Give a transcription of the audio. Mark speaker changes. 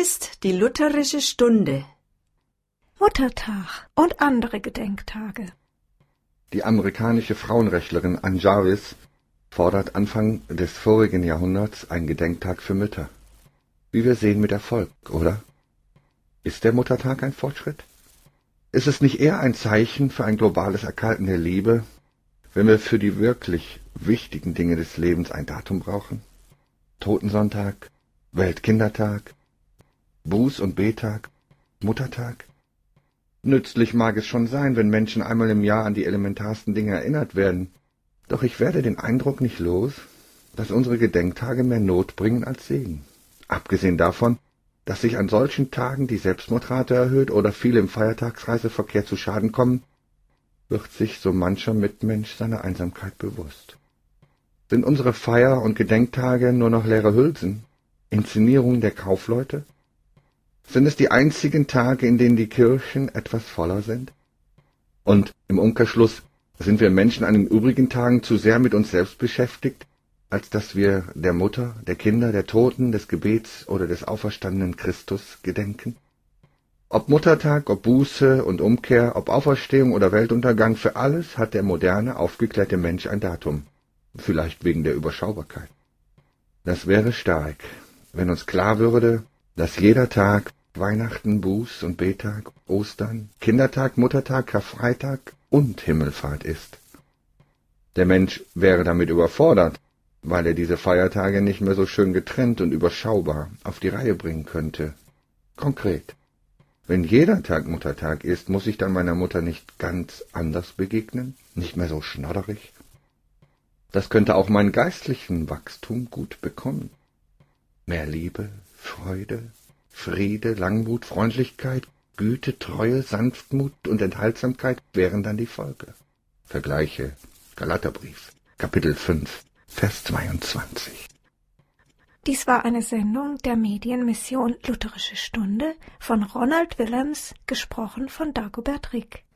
Speaker 1: ist die lutherische Stunde.
Speaker 2: Muttertag und andere Gedenktage.
Speaker 3: Die amerikanische Frauenrechtlerin Ann Jarvis fordert Anfang des vorigen Jahrhunderts einen Gedenktag für Mütter. Wie wir sehen, mit Erfolg, oder? Ist der Muttertag ein Fortschritt? Ist es nicht eher ein Zeichen für ein globales Erkalten der Liebe, wenn wir für die wirklich wichtigen Dinge des Lebens ein Datum brauchen? Totensonntag, Weltkindertag, Buß- und Betag, Muttertag? Nützlich mag es schon sein, wenn Menschen einmal im Jahr an die elementarsten Dinge erinnert werden. Doch ich werde den Eindruck nicht los, dass unsere Gedenktage mehr Not bringen als Segen. Abgesehen davon, dass sich an solchen Tagen die Selbstmordrate erhöht oder viele im Feiertagsreiseverkehr zu Schaden kommen, wird sich so mancher Mitmensch seiner Einsamkeit bewusst. Sind unsere Feier- und Gedenktage nur noch leere Hülsen, Inszenierungen der Kaufleute? Sind es die einzigen Tage, in denen die Kirchen etwas voller sind? Und im Umkehrschluss, sind wir Menschen an den übrigen Tagen zu sehr mit uns selbst beschäftigt, als dass wir der Mutter, der Kinder, der Toten, des Gebets oder des auferstandenen Christus gedenken? Ob Muttertag, ob Buße und Umkehr, ob Auferstehung oder Weltuntergang, für alles hat der moderne, aufgeklärte Mensch ein Datum. Vielleicht wegen der Überschaubarkeit. Das wäre stark, wenn uns klar würde, dass jeder Tag Weihnachten, Buß- und Betag, Ostern, Kindertag, Muttertag, Karfreitag und Himmelfahrt ist. Der Mensch wäre damit überfordert, weil er diese Feiertage nicht mehr so schön getrennt und überschaubar auf die Reihe bringen könnte. Konkret. Wenn jeder Tag Muttertag ist, muss ich dann meiner Mutter nicht ganz anders begegnen, nicht mehr so schnodderig? Das könnte auch meinen geistlichen Wachstum gut bekommen. Mehr Liebe, Freude, Friede, Langmut, Freundlichkeit, Güte, Treue, Sanftmut und Enthaltsamkeit wären dann die Folge. Vergleiche Galaterbrief, Kapitel 5, Vers 22.
Speaker 2: Dies war eine Sendung der Medienmission Lutherische Stunde von Ronald Willems, gesprochen von Dagobert Rick.